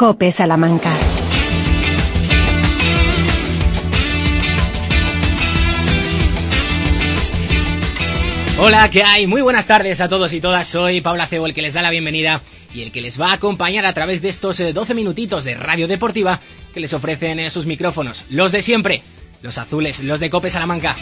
COPE Salamanca. Hola, ¿qué hay? Muy buenas tardes a todos y todas. Soy Pablo Acebo, el que les da la bienvenida y el que les va a acompañar a través de estos 12 minutitos de radio deportiva que les ofrecen sus micrófonos. Los de siempre, los azules, los de COPE Salamanca.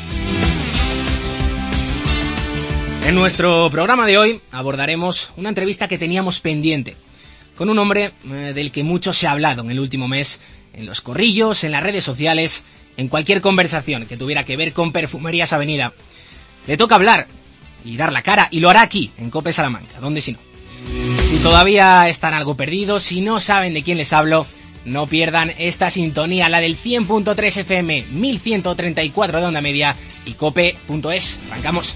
En nuestro programa de hoy abordaremos una entrevista que teníamos pendiente con un hombre del que mucho se ha hablado en el último mes, en los corrillos, en las redes sociales, en cualquier conversación que tuviera que ver con Perfumerías Avenida. Le toca hablar y dar la cara, y lo hará aquí, en COPE Salamanca, ¿dónde si no? Si todavía están algo perdidos, si no saben de quién les hablo, no pierdan esta sintonía, la del 100.3 FM, 1134 de onda media y cope.es. Arrancamos.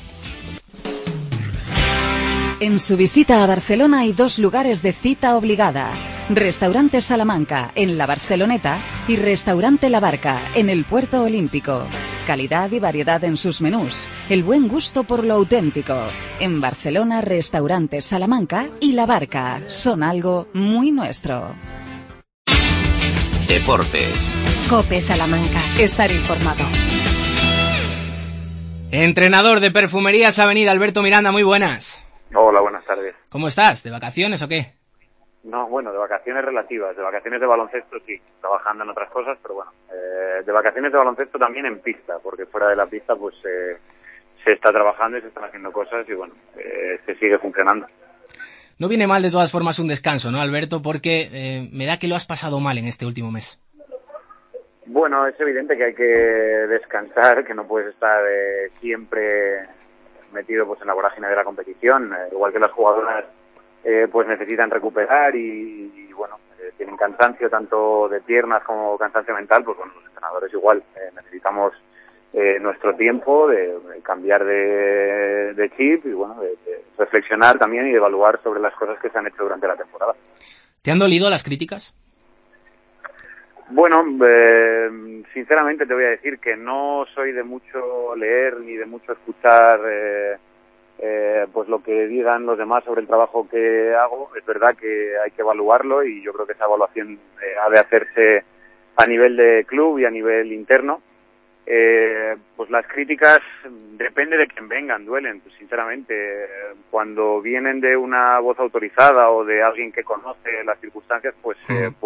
En su visita a Barcelona hay dos lugares de cita obligada: Restaurante Salamanca, en la Barceloneta, y Restaurante La Barca, en el Puerto Olímpico. Calidad y variedad en sus menús, el buen gusto por lo auténtico. En Barcelona, Restaurante Salamanca y La Barca son algo muy nuestro. Deportes. COPE Salamanca. Estar informado. Entrenador de Perfumerías Avenida, Alberto Miranda, muy buenas. Hola, buenas tardes. ¿Cómo estás? ¿De vacaciones o qué? No, bueno, de vacaciones relativas, de vacaciones de baloncesto sí, trabajando en otras cosas, pero bueno, de vacaciones de baloncesto también en pista, porque fuera de la pista pues se está trabajando y se están haciendo cosas y bueno, se sigue funcionando. No viene mal de todas formas un descanso, ¿no, Alberto? Porque me da que lo has pasado mal en este último mes. Bueno, es evidente que hay que descansar, que no puedes estar siempre metido pues en la vorágine de la competición, igual que las jugadoras pues necesitan recuperar y bueno, tienen cansancio tanto de piernas como cansancio mental, pues bueno, los entrenadores igual necesitamos nuestro tiempo de cambiar de chip y bueno, de reflexionar también y de evaluar sobre las cosas que se han hecho durante la temporada. ¿Te han dolido las críticas? Bueno, sinceramente te voy a decir que no soy de mucho leer ni de mucho escuchar pues lo que digan los demás sobre el trabajo que hago. Es verdad que hay que evaluarlo y yo creo que esa evaluación ha de hacerse a nivel de club y a nivel interno. Pues las críticas, depende de quién vengan, duelen, pues sinceramente. Cuando vienen de una voz autorizada o de alguien que conoce las circunstancias, pues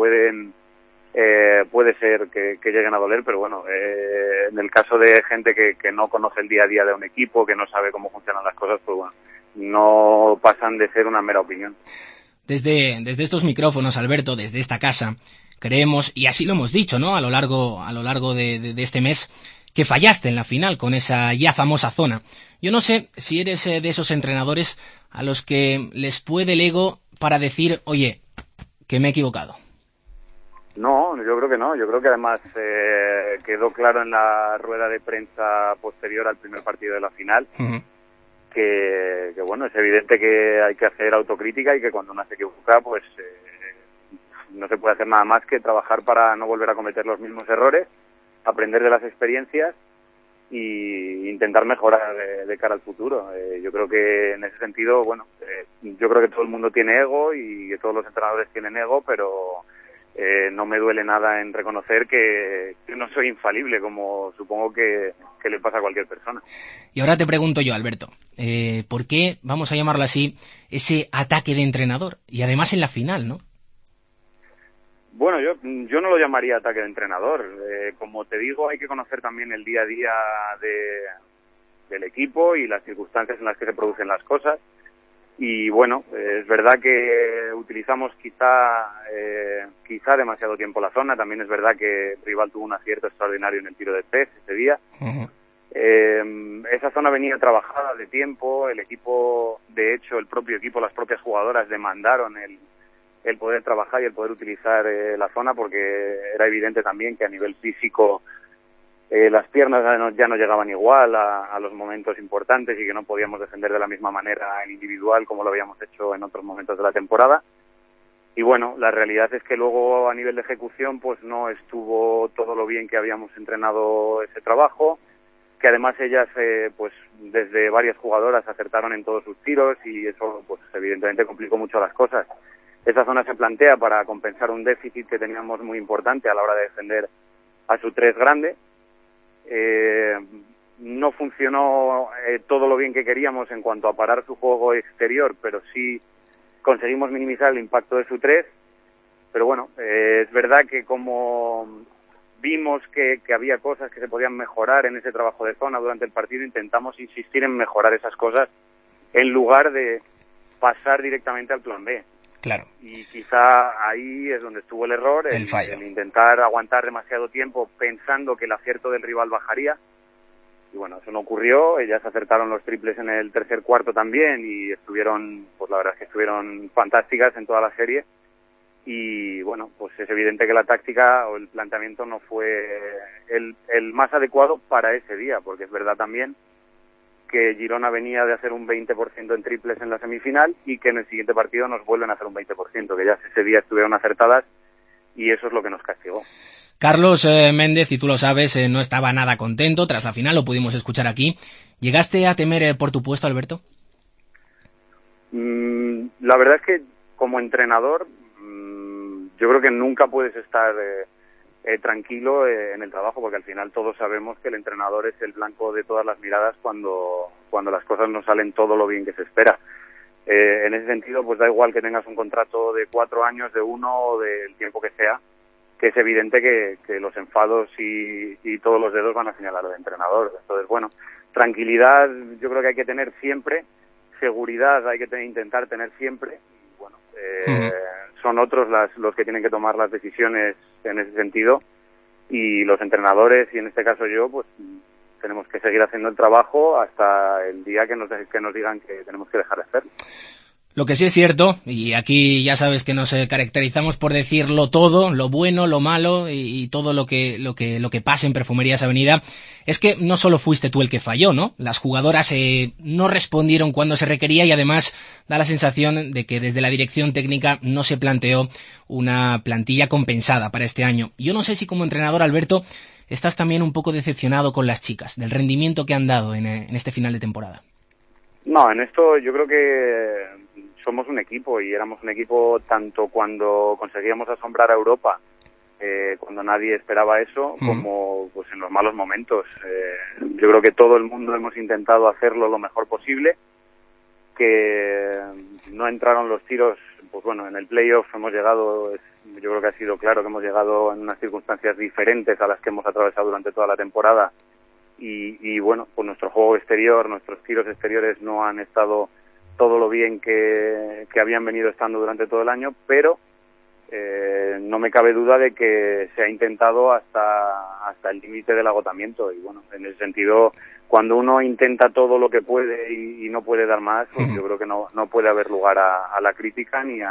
puede ser que lleguen a doler, pero bueno, en el caso de gente que no conoce el día a día de un equipo, que no sabe cómo funcionan las cosas, pues bueno, no pasan de ser una mera opinión. Desde estos micrófonos, Alberto, desde esta casa, creemos, y así lo hemos dicho, ¿no?, a lo largo de este mes, que fallaste en la final con esa ya famosa zona. Yo no sé si eres de esos entrenadores a los que les puede el ego para decir, oye, que me he equivocado. No, yo creo que no. Yo creo que además quedó claro en la rueda de prensa posterior al primer partido de la final que bueno, es evidente que hay que hacer autocrítica y que cuando uno se equivoca, pues no se puede hacer nada más que trabajar para no volver a cometer los mismos errores, aprender de las experiencias y intentar mejorar de cara al futuro. Yo creo que en ese sentido, bueno, yo creo que todo el mundo tiene ego y que todos los entrenadores tienen ego, pero no me duele nada en reconocer que no soy infalible, como supongo que le pasa a cualquier persona. Y ahora te pregunto yo, Alberto, ¿por qué, vamos a llamarlo así, ese ataque de entrenador? Y además en la final, ¿no? Bueno, yo no lo llamaría ataque de entrenador. Como te digo, hay que conocer también el día a día del equipo y las circunstancias en las que se producen las cosas. Y bueno, es verdad que utilizamos quizá demasiado tiempo la zona. También es verdad que el rival tuvo un acierto extraordinario en el tiro de tres ese día. Esa zona venía trabajada de tiempo. El equipo, de hecho, el propio equipo, las propias jugadoras demandaron el poder trabajar y el poder utilizar la zona, porque era evidente también que a nivel físico las piernas ya no llegaban igual a los momentos importantes y que no podíamos defender de la misma manera en individual como lo habíamos hecho en otros momentos de la temporada. Y bueno, la realidad es que luego a nivel de ejecución pues no estuvo todo lo bien que habíamos entrenado ese trabajo, que además ellas pues desde varias jugadoras acertaron en todos sus tiros y eso pues evidentemente complicó mucho las cosas. esa zona se plantea para compensar un déficit que teníamos muy importante a la hora de defender a su 3 grande. No funcionó todo lo bien que queríamos en cuanto a parar su juego exterior, pero sí conseguimos minimizar el impacto de su 3. Pero bueno, es verdad que como vimos que había cosas que se podían mejorar en ese trabajo de zona durante el partido, intentamos insistir en mejorar esas cosas en lugar de pasar directamente al plan B. Claro. Y quizá ahí es donde estuvo el error, el fallo. El intentar aguantar demasiado tiempo pensando que el acierto del rival bajaría. Y bueno, eso no ocurrió, ellas acertaron los triples en el tercer cuarto también y estuvieron, pues la verdad es que estuvieron fantásticas en toda la serie. Y bueno, pues es evidente que la táctica o el planteamiento no fue el más adecuado para ese día, porque es verdad también que Girona venía de hacer un 20% en triples en la semifinal y que en el siguiente partido nos vuelven a hacer un 20%, que ya ese día estuvieron acertadas y eso es lo que nos castigó. Carlos Méndez, y tú lo sabes, no estaba nada contento tras la final, lo pudimos escuchar aquí. ¿Llegaste a temer por tu puesto, Alberto? La verdad es que como entrenador yo creo que nunca puedes estar tranquilo en el trabajo, porque al final todos sabemos que el entrenador es el blanco de todas las miradas cuando las cosas no salen todo lo bien que se espera. En ese sentido, pues da igual que tengas un contrato de 4 años, de 1 o del tiempo que sea, que es evidente que los enfados y todos los dedos van a señalar al entrenador. Entonces, bueno, tranquilidad yo creo que hay que tener siempre, seguridad hay que intentar tener siempre. Bueno, son otros los que tienen que tomar las decisiones en ese sentido, y los entrenadores, y en este caso yo, pues tenemos que seguir haciendo el trabajo hasta el día que nos digan que tenemos que dejar de hacerlo. Lo que sí es cierto, y aquí ya sabes que nos caracterizamos por decirlo todo, lo bueno, lo malo y todo lo que pasa en Perfumerías Avenida, es que no solo fuiste tú el que falló, ¿no? Las jugadoras no respondieron cuando se requería y además da la sensación de que desde la dirección técnica no se planteó una plantilla compensada para este año. Yo no sé si como entrenador, Alberto, estás también un poco decepcionado con las chicas, del rendimiento que han dado en este final de temporada. No, en esto yo creo que somos un equipo, y éramos un equipo tanto cuando conseguíamos asombrar a Europa, cuando nadie esperaba eso, como pues en los malos momentos. Yo creo que todo el mundo hemos intentado hacerlo lo mejor posible, que no entraron los tiros, pues bueno, en el playoff hemos llegado, yo creo que ha sido claro que hemos llegado en unas circunstancias diferentes a las que hemos atravesado durante toda la temporada. Y bueno, pues nuestro juego exterior, nuestros tiros exteriores no han estado todo lo bien que habían venido estando durante todo el año, pero no me cabe duda de que se ha intentado hasta el límite del agotamiento. Y bueno, en ese sentido, cuando uno intenta todo lo que puede y no puede dar más, pues yo creo que no puede haber lugar a la crítica ni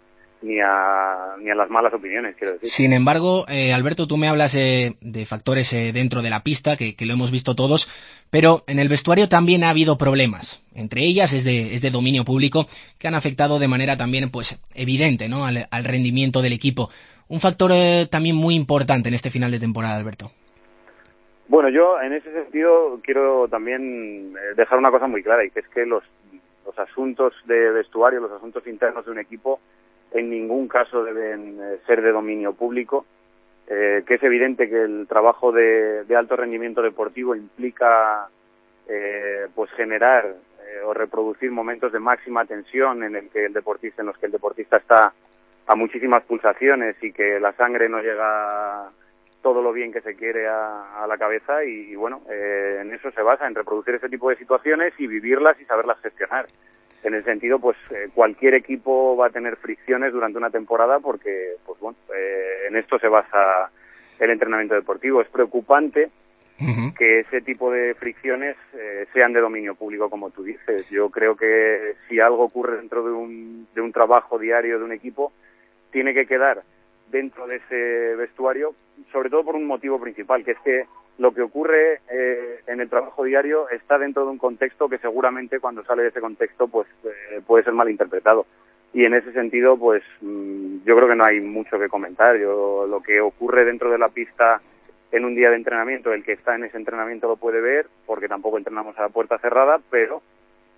a las malas opiniones, quiero decir. Sin embargo, Alberto, tú me hablas de factores dentro de la pista, que lo hemos visto todos, pero en el vestuario también ha habido problemas. Entre ellas es de dominio público, que han afectado de manera también pues evidente, ¿no?, al rendimiento del equipo. Un factor también muy importante en este final de temporada, Alberto. Bueno, yo en ese sentido quiero también dejar una cosa muy clara, y que es que los asuntos de vestuario, los asuntos internos de un equipo, en ningún caso deben ser de dominio público, que es evidente que el trabajo de alto rendimiento deportivo implica pues generar o reproducir momentos de máxima tensión en los que el deportista está a muchísimas pulsaciones y que la sangre no llega todo lo bien que se quiere a la cabeza, y bueno, en eso se basa, en reproducir ese tipo de situaciones y vivirlas y saberlas gestionar. En el sentido, pues cualquier equipo va a tener fricciones durante una temporada, porque pues bueno, en esto se basa el entrenamiento deportivo. Es preocupante que ese tipo de fricciones sean de dominio público, como tú dices. Yo creo que si algo ocurre dentro de un trabajo diario de un equipo, tiene que quedar dentro de ese vestuario, sobre todo por un motivo principal, que es que lo que ocurre en el trabajo diario está dentro de un contexto que seguramente cuando sale de ese contexto pues puede ser malinterpretado. Y en ese sentido, pues yo creo que no hay mucho que comentar. Lo que ocurre dentro de la pista en un día de entrenamiento, el que está en ese entrenamiento lo puede ver, porque tampoco entrenamos a la puerta cerrada, pero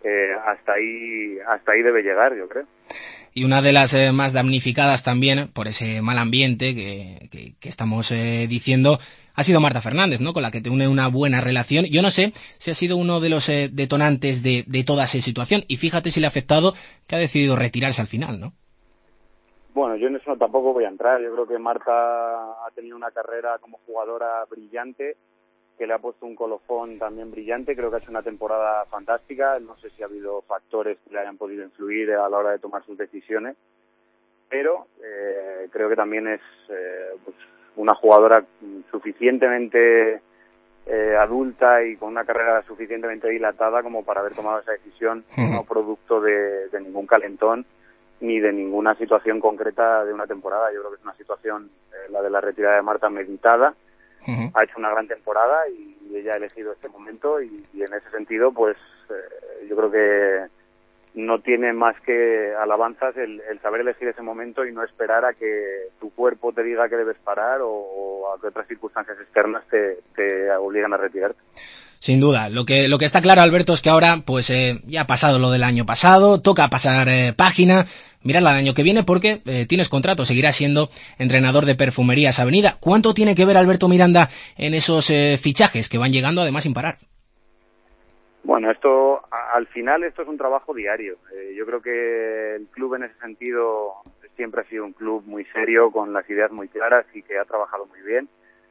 hasta ahí debe llegar, yo creo. Y una de las más damnificadas también por ese mal ambiente que estamos diciendo ha sido Marta Fernández, ¿no? Con la que te une una buena relación. Yo no sé si ha sido uno de los detonantes de toda esa situación, y fíjate si le ha afectado que ha decidido retirarse al final, ¿no? Bueno, yo en eso tampoco voy a entrar. Yo creo que Marta ha tenido una carrera como jugadora brillante, que le ha puesto un colofón también brillante. Creo que ha hecho una temporada fantástica. No sé si ha habido factores que le hayan podido influir a la hora de tomar sus decisiones, pero creo que también es pues una jugadora suficientemente adulta y con una carrera suficientemente dilatada como para haber tomado esa decisión, no producto de ningún calentón ni de ninguna situación concreta de una temporada. Yo creo que es una situación, la de la retirada de Marta, meditada. Ha hecho una gran temporada y ella ha elegido este momento, y en ese sentido pues yo creo que no tiene más que alabanzas el saber elegir ese momento y no esperar a que tu cuerpo te diga que debes parar o a que otras circunstancias externas te obligan a retirarte. Sin duda, lo que está claro, Alberto, es que ahora pues ya ha pasado lo del año pasado, toca pasar página, mirar al año que viene porque tienes contrato, seguirás siendo entrenador de Perfumerías Avenida. ¿Cuánto tiene que ver Alberto Miranda en esos fichajes que van llegando además sin parar? Bueno, al final esto es un trabajo diario. Yo creo que el club en ese sentido siempre ha sido un club muy serio, con las ideas muy claras y que ha trabajado muy bien.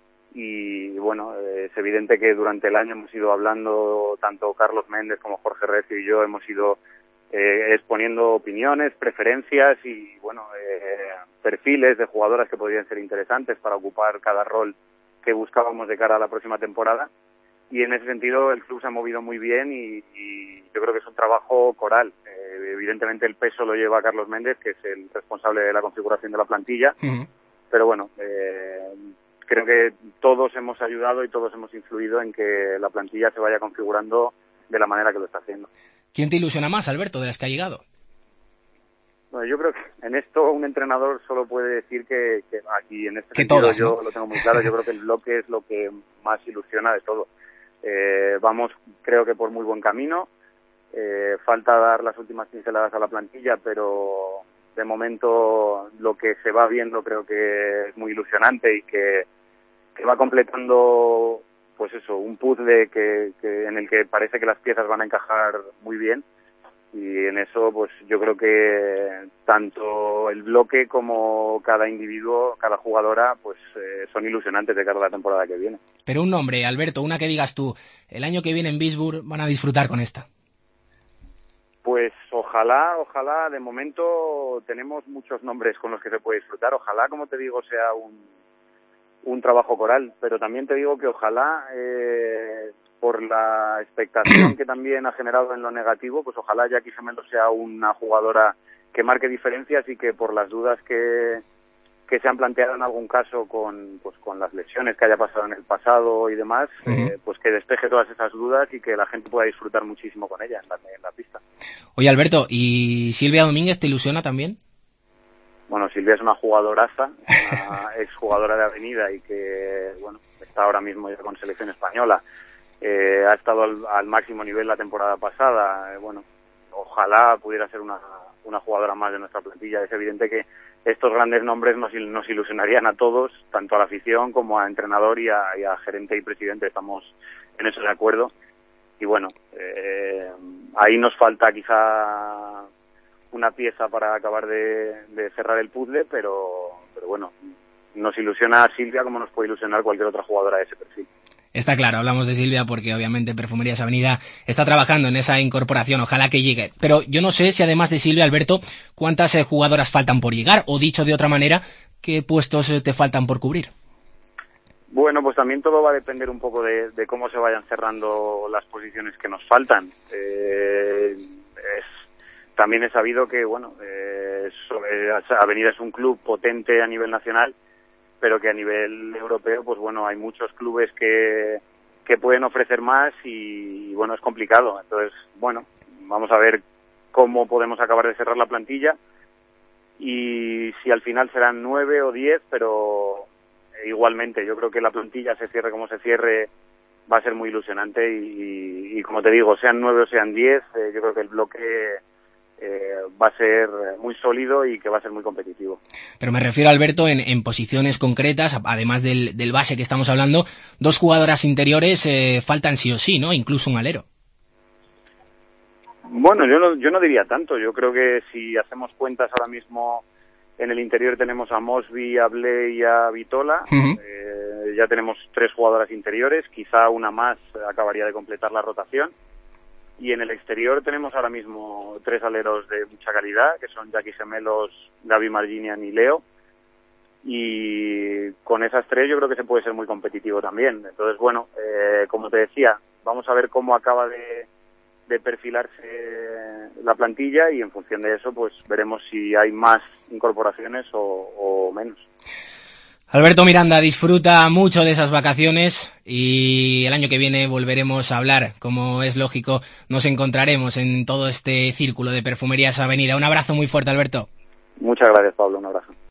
Y bueno, es evidente que durante el año hemos ido hablando, tanto Carlos Méndez como Jorge Recio y yo hemos ido exponiendo opiniones, preferencias y bueno, perfiles de jugadoras que podrían ser interesantes para ocupar cada rol que buscábamos de cara a la próxima temporada. Y en ese sentido el club se ha movido muy bien y yo creo que es un trabajo coral. Evidentemente el peso lo lleva Carlos Méndez, que es el responsable de la configuración de la plantilla, pero bueno, creo que todos hemos ayudado y todos hemos influido en que la plantilla se vaya configurando de la manera que lo está haciendo. ¿Quién te ilusiona más, Alberto, de las que ha llegado? Bueno, yo creo que en esto un entrenador solo puede decir que aquí en este que sentido todas, yo ¿no? lo tengo muy claro. Yo creo que el bloque es lo que más ilusiona de todo. Vamos, creo que por muy buen camino. Falta dar las últimas pinceladas a la plantilla, pero de momento lo que se va viendo creo que es muy ilusionante y que va completando pues eso, un puzzle que en el que parece que las piezas van a encajar muy bien, y en eso pues yo creo que tanto el bloque como cada individuo, cada jugadora pues son ilusionantes de cara a la temporada que viene. Pero un nombre, Alberto, una que digas tú, el año que viene en Bisburg van a disfrutar con esta. Pues ojalá, de momento tenemos muchos nombres con los que se puede disfrutar. Ojalá, como te digo, sea un trabajo coral, pero también te digo que ojalá, por la expectación que también ha generado en lo negativo, pues ojalá Jackie Gemelo sea una jugadora que marque diferencias y que por las dudas que se han planteado en algún caso con las lesiones que haya pasado en el pasado y demás, pues que despeje todas esas dudas y que la gente pueda disfrutar muchísimo con ella en la pista. Oye, Alberto, ¿y Silvia Domínguez te ilusiona también? Bueno, Silvia es una jugadoraza, una exjugadora de Avenida y que, bueno, está ahora mismo ya con selección española. Ha estado al máximo nivel la temporada pasada. Bueno, ojalá pudiera ser una jugadora más de nuestra plantilla. Es evidente que estos grandes nombres nos ilusionarían a todos, tanto a la afición como a entrenador y a gerente y presidente. Estamos en eso de acuerdo. Y bueno, ahí nos falta quizá una pieza para acabar de cerrar el puzzle, pero bueno, nos ilusiona a Silvia como nos puede ilusionar cualquier otra jugadora de ese perfil. Está claro, hablamos de Silvia porque obviamente Perfumerías Avenida está trabajando en esa incorporación, ojalá que llegue. Pero yo no sé si además de Silvia, Alberto, cuántas jugadoras faltan por llegar, o dicho de otra manera, qué puestos te faltan por cubrir. Bueno, pues también todo va a depender un poco de cómo se vayan cerrando las posiciones que nos faltan. También he sabido que, bueno, Avenida es un club potente a nivel nacional, pero que a nivel europeo, pues bueno, hay muchos clubes que pueden ofrecer más y bueno, es complicado. Entonces, bueno, vamos a ver cómo podemos acabar de cerrar la plantilla y si al final serán 9 o 10, pero igualmente yo creo que la plantilla se cierre como se cierre, va a ser muy ilusionante y como te digo, sean 9 o sean 10, yo creo que el bloque va a ser muy sólido y que va a ser muy competitivo. Pero me refiero, Alberto, en posiciones concretas, además del base que estamos hablando, 2 jugadoras interiores faltan sí o sí, ¿no? Incluso un alero. Bueno, yo no diría tanto. Yo creo que si hacemos cuentas ahora mismo, en el interior tenemos a Mosby, a Bley y a Vitola. Ya tenemos 3 jugadoras interiores, quizá una más acabaría de completar la rotación. Y en el exterior tenemos ahora mismo 3 aleros de mucha calidad, que son Jackie Gemelos, Gaby Marginian y Leo. Y con esas 3 yo creo que se puede ser muy competitivo también. Entonces, bueno, como te decía, vamos a ver cómo acaba de perfilarse la plantilla y en función de eso pues veremos si hay más incorporaciones o menos. Alberto Miranda, disfruta mucho de esas vacaciones y el año que viene volveremos a hablar. Como es lógico, nos encontraremos en todo este círculo de Perfumerías Avenida. Un abrazo muy fuerte, Alberto. Muchas gracias, Pablo. Un abrazo.